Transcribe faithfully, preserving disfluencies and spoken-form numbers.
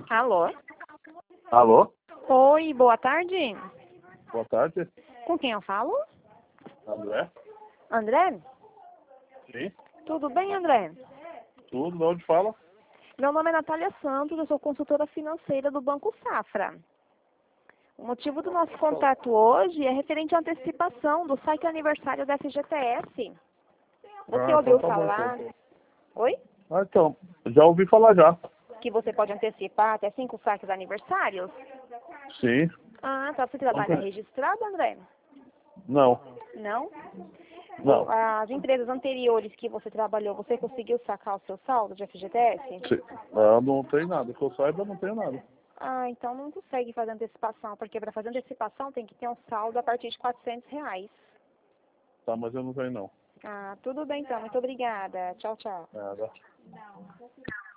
Alô? Alô? Oi, boa tarde. Boa tarde. Com quem eu falo? André? André? Sim. Tudo bem, André? Tudo, de onde fala? Meu nome é Natália Santos, eu sou consultora financeira do Banco Safra. O motivo do nosso contato hoje é referente à antecipação do saque aniversário da F G T S. Você Ah, ouviu então tá bom, falar? então. Oi? Ah, então, já ouvi falar já. Que você pode antecipar até cinco saques aniversários? Sim. Ah, tá. Você trabalha registrado, André? Não, Não? O- não. As empresas anteriores que você trabalhou, você conseguiu sacar o seu saldo de F G T S? Sim. Ah, não tem nada. Que eu saiba, não tenho nada. Ah, então não consegue fazer antecipação, porque para fazer antecipação tem que ter um saldo a partir de quatrocentos reais. Tá, mas eu não tenho não. Ah, tudo bem então. Muito obrigada. Tchau, tchau. Nada.